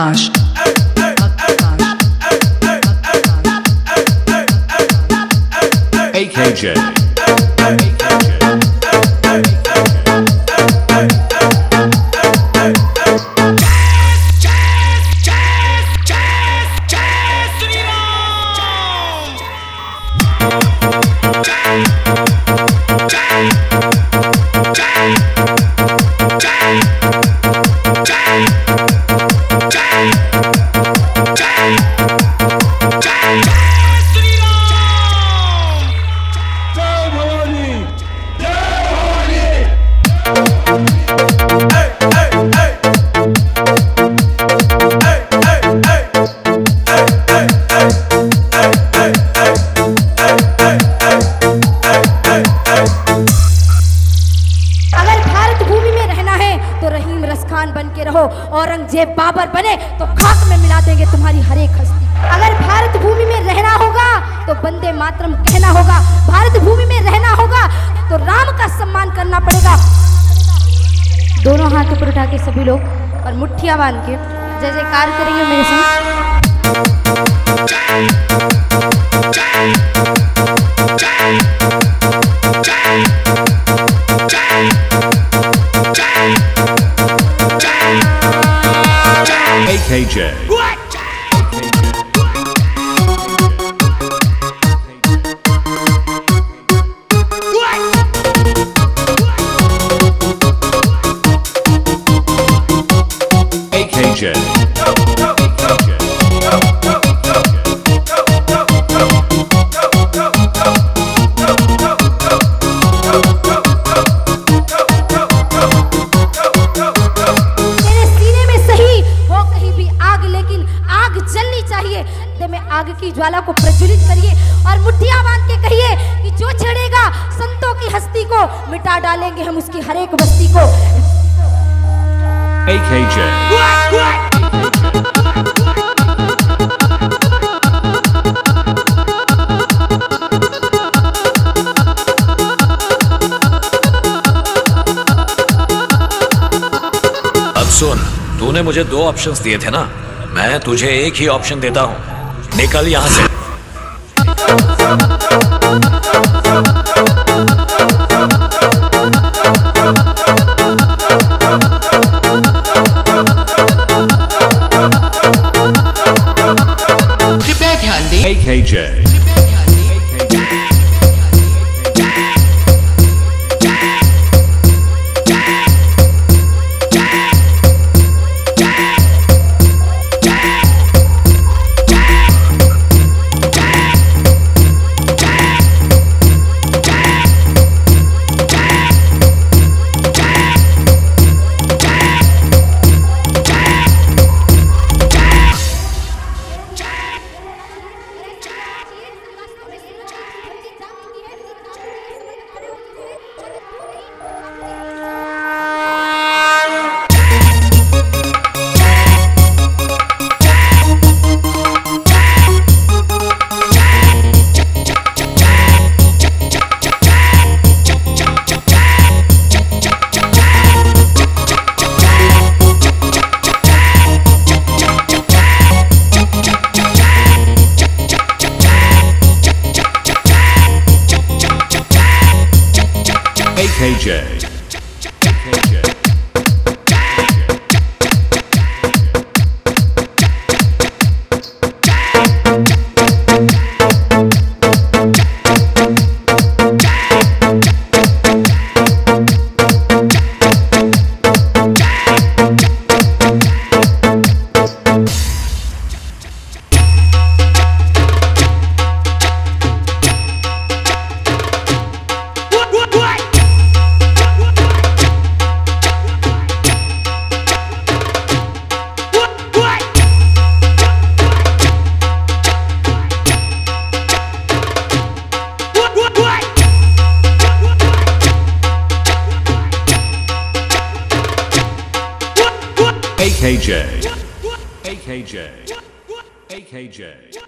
आकाश AKJ बन के रहो, औरंगजेब बाबर बने तो खाक में मिला देंगे तुम्हारी हर एक हस्ती। अगर भारत भूमि में रहना होगा तो वंदे मातरम कहना होगा, भारत भूमि में रहना होगा तो राम का सम्मान करना पड़ेगा। दोनों हाथ ऊपर उठा के सभी लोग और मुट्ठियां बांध के जय जयकार करेंगे मेरे साथ। AKJ AKJ आग की ज्वाला को प्रज्वलित करिए और मुट्ठियां बांध के कहिए कि जो छेड़ेगा संतों की हस्ती को मिटा डालेंगे हम उसकी हर एक बस्ती को। AKJ अब सुन, तूने मुझे 2 ऑप्शंस दिए थे ना, मैं तुझे एक ही ऑप्शन देता हूं, निकल यहां से। कृपया ध्यान दें। AKJ AKJ AKJ AKJ